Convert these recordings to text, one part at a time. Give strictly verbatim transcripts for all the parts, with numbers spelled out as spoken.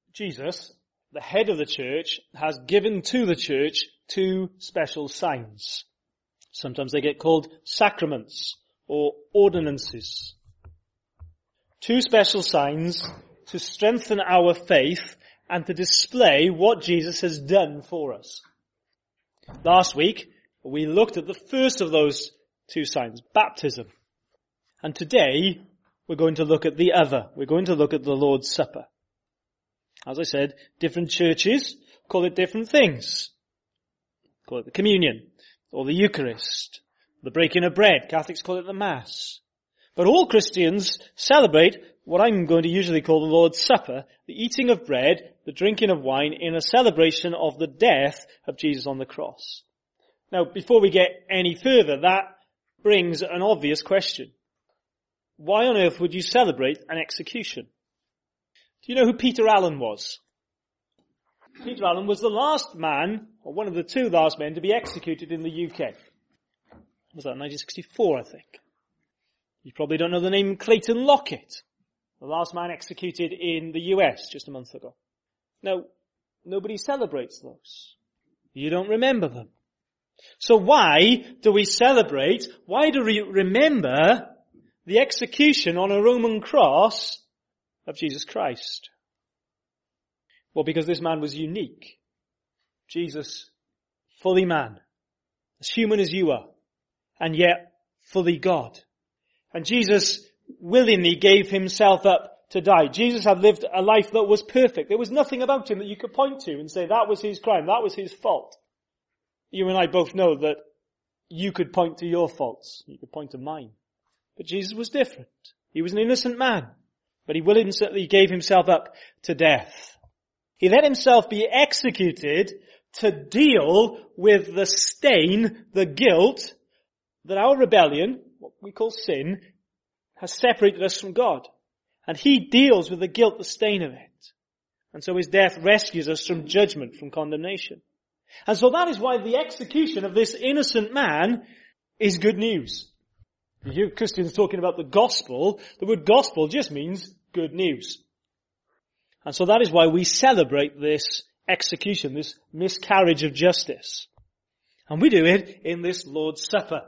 Jesus, the head of the church, has given to the church two special signs. Sometimes they get called sacraments or ordinances. Two special signs to strengthen our faith and to display what Jesus has done for us. Last week, we looked at the first of those two signs, baptism. And today, we're going to look at the other. We're going to look at the Lord's Supper. As I said, different churches call it different things. Call it the communion, or the Eucharist, the breaking of bread. Catholics call it the Mass. But all Christians celebrate what I'm going to usually call the Lord's Supper, the eating of bread, the drinking of wine, in a celebration of the death of Jesus on the cross. Now, before we get any further, that brings an obvious question. Why on earth would you celebrate an execution? Do you know who Peter Allen was? Peter Allen was the last man, or one of the two last men, to be executed in the U K. Was that nineteen sixty-four, I think? You probably don't know the name Clayton Lockett, the last man executed in the U S just a month ago. Now, nobody celebrates those. You don't remember them. So why do we celebrate, why do we remember the execution on a Roman cross of Jesus Christ? Well, because this man was unique. Jesus, fully man, as human as you are, and yet fully God. And Jesus willingly gave himself up to die. Jesus had lived a life that was perfect. There was nothing about him that you could point to and say that was his crime, that was his fault. You and I both know that you could point to your faults. You could point to mine. But Jesus was different. He was an innocent man, but he willingly gave himself up to death. He let himself be executed to deal with the stain, the guilt, that our rebellion, what we call sin, has separated us from God. And he deals with the guilt, the stain of it. And so his death rescues us from judgment, from condemnation. And so that is why the execution of this innocent man is good news. You hear Christians talking about the gospel. The word gospel just means good news. And so that is why we celebrate this execution, this miscarriage of justice. And we do it in this Lord's Supper.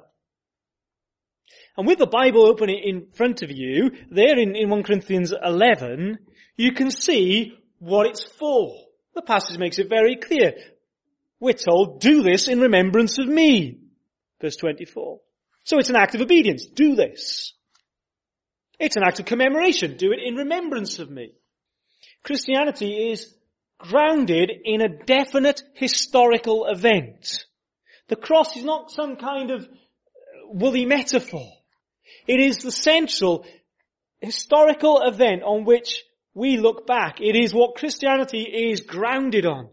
And with the Bible open in front of you, there in, in First Corinthians eleven, you can see what it's for. The passage makes it very clear. We're told, do this in remembrance of me. Verse twenty-four. So it's an act of obedience. Do this. It's an act of commemoration. Do it in remembrance of me. Christianity is grounded in a definite historical event. The cross is not some kind of woolly metaphor. It is the central historical event on which we look back. It is what Christianity is grounded on.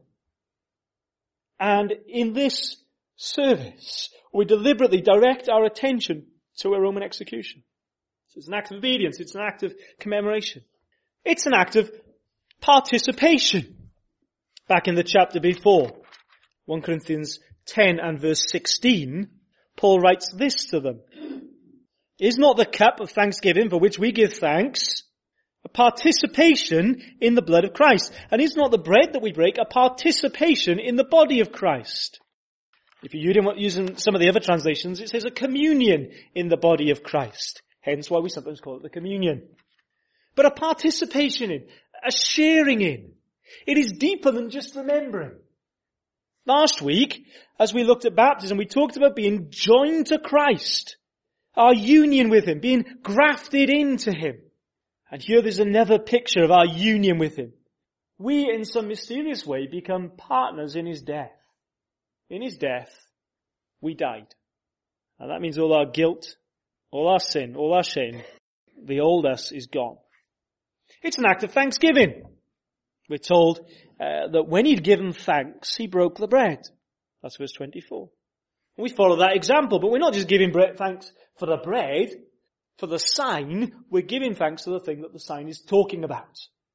And in this service, we deliberately direct our attention to a Roman execution. So it's an act of obedience. It's an act of commemoration. It's an act of participation. Back in the chapter before, First Corinthians ten and verse sixteen, Paul writes this to them. Is not the cup of thanksgiving for which we give thanks a participation in the blood of Christ? And is not the bread that we break a participation in the body of Christ? If you're using some of the other translations, it says a communion in the body of Christ. Hence why we sometimes call it the communion. But a participation in, a sharing in. It is deeper than just remembering. Last week, as we looked at baptism, we talked about being joined to Christ. Our union with him, being grafted into him. And here there's another picture of our union with him. We, in some mysterious way, become partners in his death. In his death, we died. And that means all our guilt, all our sin, all our shame, the old us is gone. It's an act of thanksgiving. We're told uh, that when he'd given thanks, he broke the bread. That's verse twenty-four. And we follow that example, but we're not just giving bread, thanks for the bread, for the sign. We're giving thanks to the thing that the sign is talking about.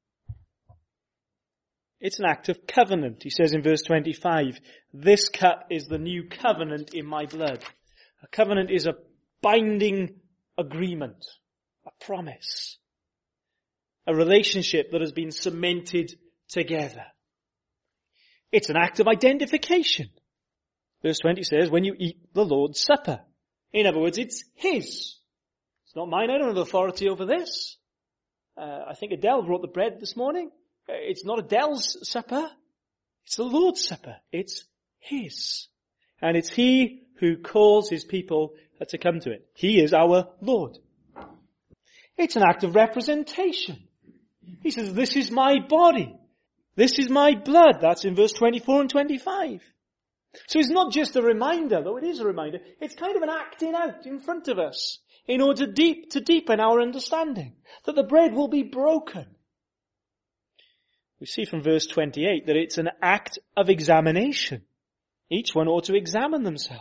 It's an act of covenant. He says in verse twenty-five, this cup is the new covenant in my blood. A covenant is a binding agreement, a promise, a relationship that has been cemented together. It's an act of identification. Verse twenty says, when you eat the Lord's Supper. In other words, it's His. It's not mine. I don't have authority over this. Uh, I think Adele brought the bread this morning. Uh, it's not Adele's supper. It's the Lord's Supper. It's His. And it's He who calls His people to come to it. He is our Lord. It's an act of representation. He says, this is my body. This is my blood. That's in verse twenty-four and twenty-five. So it's not just a reminder, though it is a reminder. It's kind of an acting out in front of us in order to, deep, to deepen our understanding that the bread will be broken. We see from verse twenty-eight that it's an act of examination. Each one ought to examine themselves.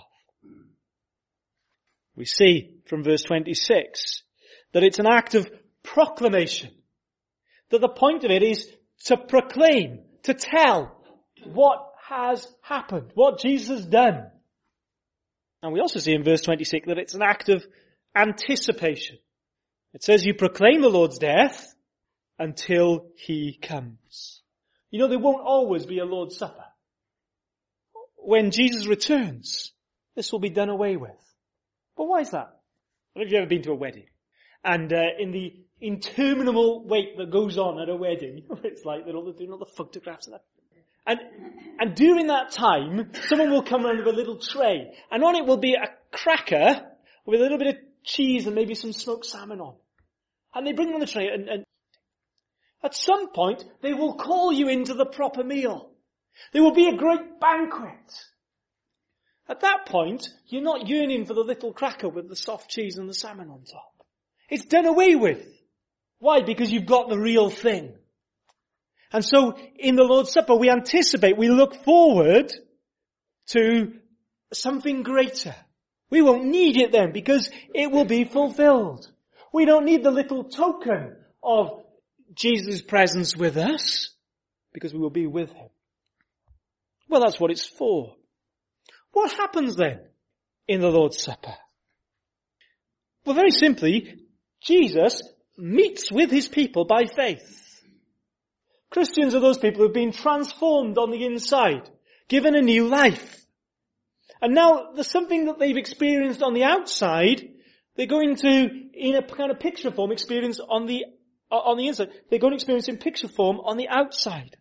We see from verse twenty-six that it's an act of proclamation. That the point of it is to proclaim, to tell what has happened, what Jesus has done. And we also see in verse twenty-six that it's an act of anticipation. It says you proclaim the Lord's death until He comes. You know, there won't always be a Lord's Supper. When Jesus returns, this will be done away with. But why is that? I don't know if you've ever been to a wedding. And uh, in the interminable wait that goes on at a wedding, it's like they're all doing all the photographs and that. And, and during that time, someone will come around with a little tray, and on it will be a cracker with a little bit of cheese and maybe some smoked salmon on. And they bring them on the tray, and, and at some point, they will call you into the proper meal. There will be a great banquet. At that point, you're not yearning for the little cracker with the soft cheese and the salmon on top. It's done away with. Why? Because you've got the real thing. And so, in the Lord's Supper, we anticipate, we look forward to something greater. We won't need it then, because it will be fulfilled. We don't need the little token of Jesus' presence with us, because we will be with Him. Well, that's what it's for. What happens then in the Lord's Supper? Well, very simply, Jesus meets with His people by faith. Christians are those people who have been transformed on the inside, given a new life. And now there's something that they've experienced on the outside, they're going to, in a kind of picture form, experience on the, on the inside. They're going to experience in picture form on the outside.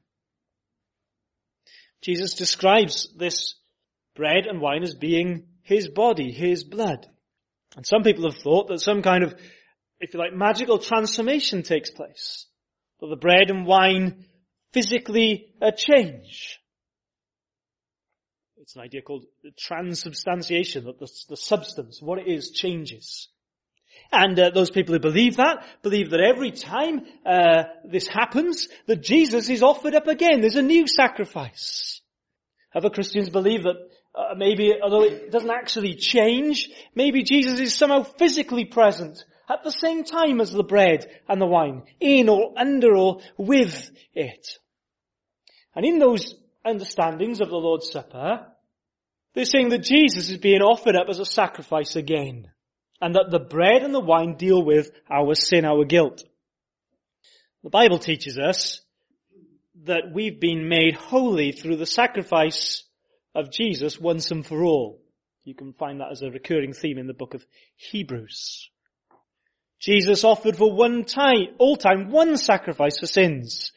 Jesus describes this bread and wine as being His body, His blood. And some people have thought that some kind of, if you like, magical transformation takes place. That the bread and wine physically uh, change. It's an idea called transubstantiation, that the, the substance, what it is, changes. And uh, those people who believe that, believe that every time uh, this happens, that Jesus is offered up again. There's a new sacrifice. Other Christians believe that uh, maybe, although it doesn't actually change, maybe Jesus is somehow physically present at the same time as the bread and the wine, in or under or with it. And in those understandings of the Lord's Supper, they're saying that Jesus is being offered up as a sacrifice again, and that the bread and the wine deal with our sin, our guilt. The Bible teaches us that we've been made holy through the sacrifice of Jesus once and for all. You can find that as a recurring theme in the book of Hebrews. Jesus offered for one time, all time, one sacrifice for sins.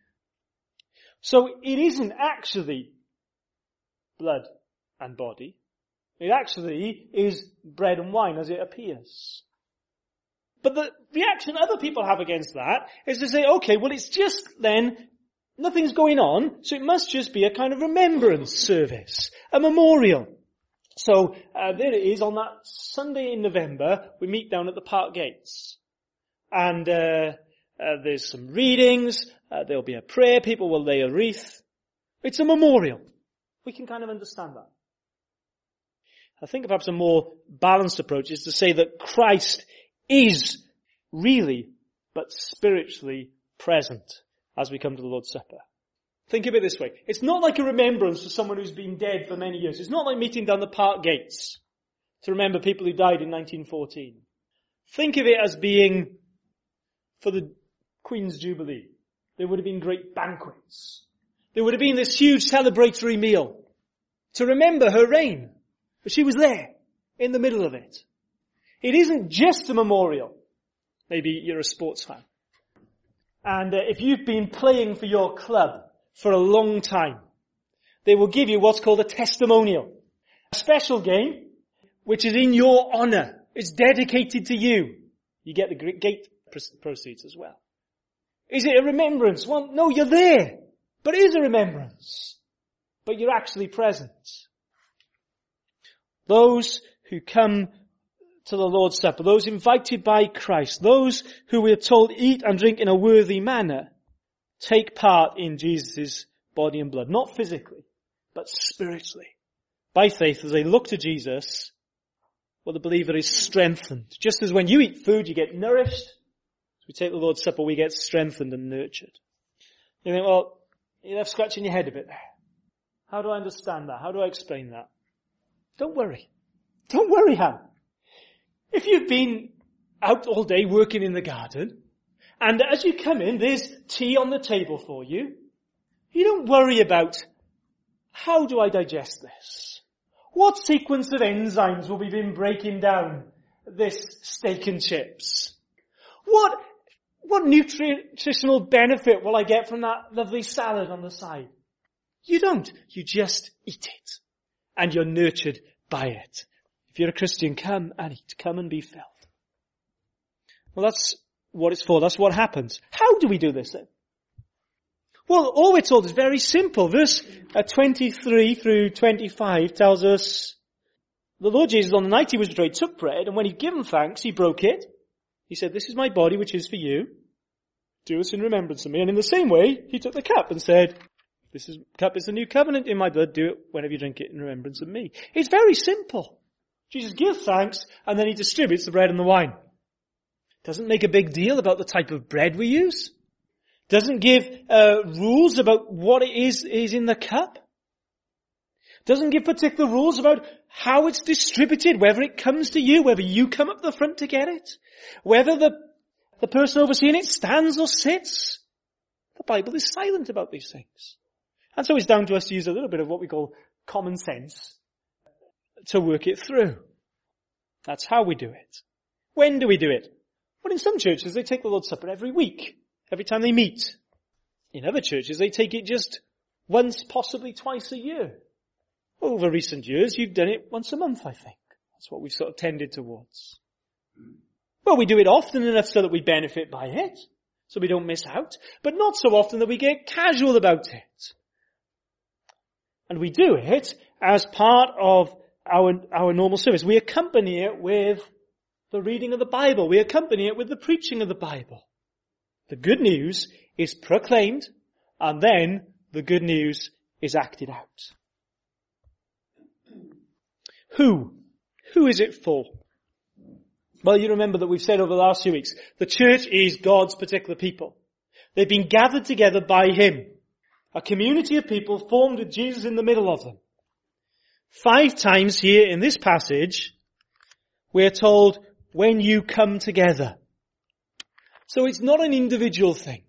So it isn't actually blood and body. It actually is bread and wine as it appears. But the reaction other people have against that is to say, okay, well it's just then, nothing's going on, so it must just be a kind of remembrance service, a memorial. So uh, there it is, on that Sunday in November, we meet down at the park gates. And uh, uh, there's some readings, uh, there'll be a prayer, people will lay a wreath. It's a memorial. We can kind of understand that. I think perhaps a more balanced approach is to say that Christ is really, but spiritually present as we come to the Lord's Supper. Think of it this way. It's not like a remembrance for someone who's been dead for many years. It's not like meeting down the park gates to remember people who died in nineteen fourteen. Think of it as being for the Queen's Jubilee. There would have been great banquets. There would have been this huge celebratory meal to remember her reign. But she was there, in the middle of it. It isn't just a memorial. Maybe you're a sports fan. And uh, if you've been playing for your club for a long time, they will give you what's called a testimonial. A special game, which is in your honor. It's dedicated to you. You get the gate proceeds as well. Is it a remembrance? Well, no, you're there. But it is a remembrance. But you're actually present. Those who come to the Lord's Supper, those invited by Christ, those who we are told eat and drink in a worthy manner, take part in Jesus' body and blood. Not physically, but spiritually. By faith, as they look to Jesus, well, the believer is strengthened. Just as when you eat food, you get nourished. As we take the Lord's Supper, we get strengthened and nurtured. You think, well, you're left scratching your head a bit there. How do I understand that? How do I explain that? Don't worry. Don't worry, Ham. If you've been out all day working in the garden, and as you come in, there's tea on the table for you, you don't worry about, how do I digest this? What sequence of enzymes will be been breaking down this steak and chips? What, what nutritional benefit will I get from that lovely salad on the side? You don't. You just eat it. And you're nurtured by it. If you're a Christian, come and eat. Come and be filled. Well, that's what it's for. That's what happens. How do we do this then? Well, all we're told is very simple. Verse twenty-three through twenty-five tells us the Lord Jesus, on the night he was betrayed, took bread, and when he'd given thanks, he broke it. He said, "This is my body, which is for you. Do this in remembrance of me." And in the same way, he took the cup and said, "This is, cup is the new covenant in my blood. Do it whenever you drink it in remembrance of me." It's very simple. Jesus gives thanks, and then he distributes the bread and the wine. Doesn't make a big deal about the type of bread we use. Doesn't give uh, rules about what it is, is in the cup. Doesn't give particular rules about how it's distributed, whether it comes to you, whether you come up the front to get it, whether the, the person overseeing it stands or sits. The Bible is silent about these things. And so it's down to us to use a little bit of what we call common sense to work it through. That's how we do it. When do we do it? Well, in some churches, they take the Lord's Supper every week, every time they meet. In other churches, they take it just once, possibly twice a year. Over recent years, you've done it once a month, I think. That's what we've sort of tended towards. Well, we do it often enough so that we benefit by it, so we don't miss out, but not so often that we get casual about it. And we do it as part of our, our normal service. We accompany it with the reading of the Bible. We accompany it with the preaching of the Bible. The good news is proclaimed, and then the good news is acted out. Who? Who is it for? Well, you remember that we've said over the last few weeks, the church is God's particular people. They've been gathered together by Him. A community of people formed with Jesus in the middle of them. Five times here in this passage, we're told, when you come together. So it's not an individual thing.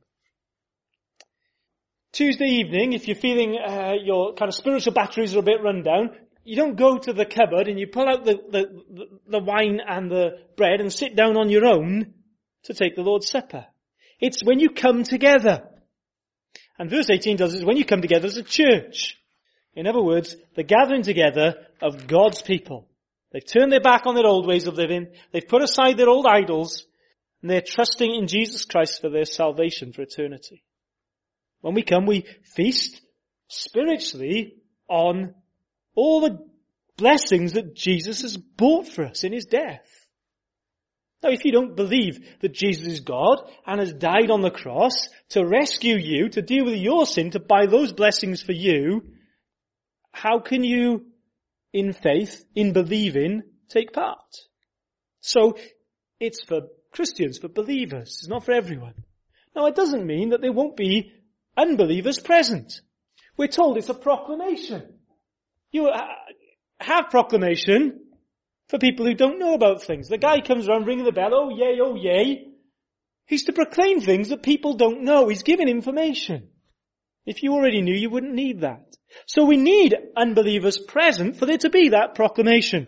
Tuesday evening, if you're feeling uh, your kind of spiritual batteries are a bit run down, you don't go to the cupboard and you pull out the, the, the wine and the bread and sit down on your own to take the Lord's Supper. It's when you come together. And verse eighteen tells us when you come together as a church. In other words, the gathering together of God's people. They've turned their back on their old ways of living. They've put aside their old idols. And they're trusting in Jesus Christ for their salvation for eternity. When we come, we feast spiritually on all the blessings that Jesus has bought for us in His death. Now, if you don't believe that Jesus is God and has died on the cross to rescue you, to deal with your sin, to buy those blessings for you, how can you, in faith, in believing, take part? So, it's for Christians, for believers. It's not for everyone. Now, it doesn't mean that there won't be unbelievers present. We're told it's a proclamation. You have proclamation for people who don't know about things. The guy comes around ringing the bell, oh yay, oh yay. He's to proclaim things that people don't know. He's giving information. If you already knew, you wouldn't need that. So we need unbelievers present for there to be that proclamation.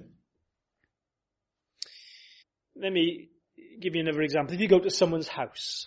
Let me give you another example. If you go to someone's house,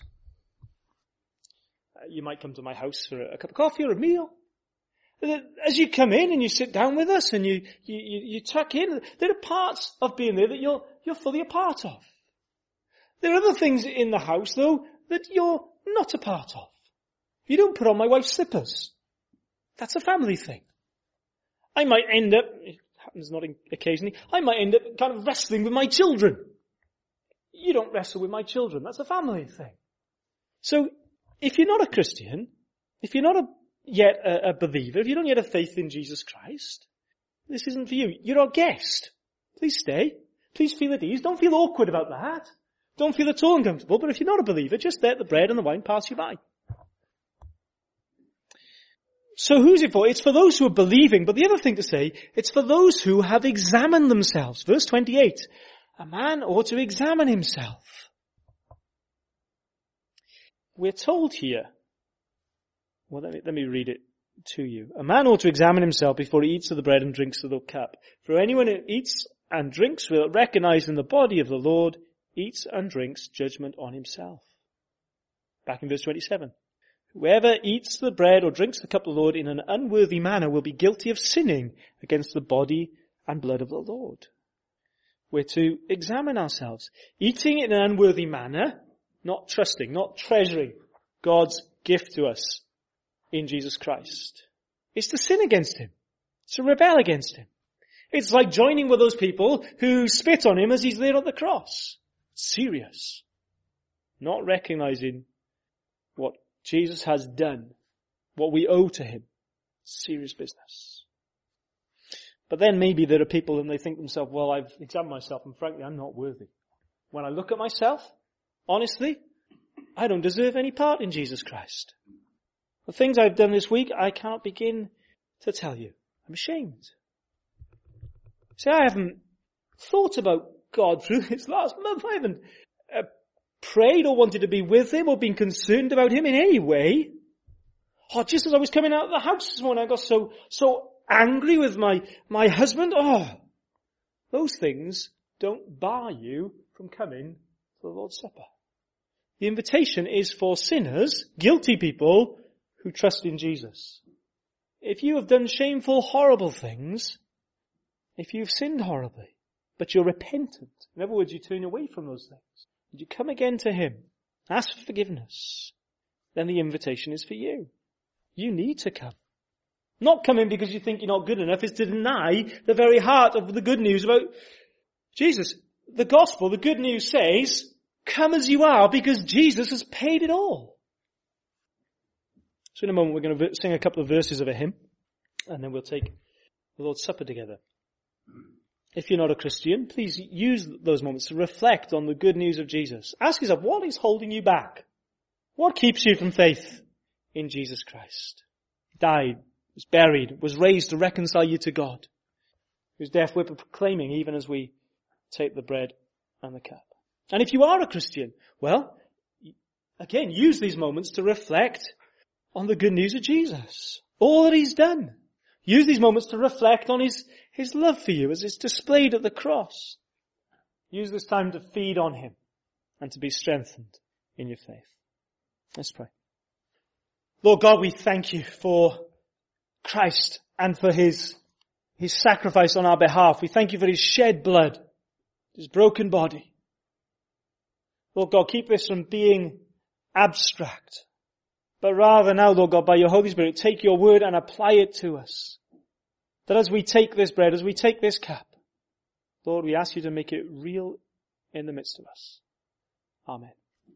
you might come to my house for a cup of coffee or a meal. As you come in and you sit down with us and you, you, you, you tuck in, there are parts of being there that you're, you're fully a part of. There are other things in the house, though, that you're not a part of. You don't put on my wife's slippers. That's a family thing. I might end up, it happens not occasionally, I might end up kind of wrestling with my children. You don't wrestle with my children. That's a family thing. So, if you're not a Christian, if you're not a, yet a, a believer, if you don't yet have faith in Jesus Christ, this isn't for you. You're our guest. Please stay. Please feel at ease. Don't feel awkward about that. Don't feel at all uncomfortable. But if you're not a believer, just let the bread and the wine pass you by. So who's it for? It's for those who are believing. But the other thing to say, it's for those who have examined themselves. Verse twenty-eight. A man ought to examine himself. We're told here, well, let me, let me read it to you. A man ought to examine himself before he eats of the bread and drinks of the cup. For anyone who eats and drinks without recognizing the body of the Lord eats and drinks judgment on himself. Back in verse twenty-seven. Whoever eats the bread or drinks the cup of the Lord in an unworthy manner will be guilty of sinning against the body and blood of the Lord. We're to examine ourselves. Eating in an unworthy manner, not trusting, not treasuring God's gift to us in Jesus Christ, is to sin against Him. It's to rebel against Him. It's like joining with those people who spit on Him as He's there on the cross. Serious. Not recognizing what Jesus has done, what we owe to Him. Serious business. But then maybe there are people and they think to themselves, well, I've examined myself and frankly, I'm not worthy. When I look at myself, honestly, I don't deserve any part in Jesus Christ. The things I've done this week, I can't begin to tell you. I'm ashamed. See, I haven't thought about God through this last month. I haven't uh, prayed or wanted to be with Him or been concerned about Him in any way. Oh, just as I was coming out of the house this morning, I got so, so angry with my, my husband. Oh, those things don't bar you from coming to the Lord's Supper. The invitation is for sinners, guilty people who trust in Jesus. If you have done shameful, horrible things, if you've sinned horribly, but you're repentant, in other words, you turn away from those things, and you come again to Him, ask for forgiveness, then the invitation is for you. You need to come. Not come in because you think you're not good enough, is to deny the very heart of the good news about Jesus. The gospel, the good news says, come as you are because Jesus has paid it all. So in a moment we're going to sing a couple of verses of a hymn and then we'll take the Lord's Supper together. If you're not a Christian, please use those moments to reflect on the good news of Jesus. Ask yourself, what is holding you back? What keeps you from faith in Jesus Christ? He died, was buried, was raised to reconcile you to God. Whose death we're proclaiming even as we take the bread and the cup. And if you are a Christian, well, again, use these moments to reflect on the good news of Jesus. All that He's done. Use these moments to reflect on His, His love for you as it's displayed at the cross. Use this time to feed on Him and to be strengthened in your faith. Let's pray. Lord God, we thank You for Christ and for His, His sacrifice on our behalf. We thank You for His shed blood, His broken body. Lord God, keep this from being abstract. But rather now, Lord God, by Your Holy Spirit, take Your word and apply it to us. That as we take this bread, as we take this cup, Lord, we ask You to make it real in the midst of us. Amen.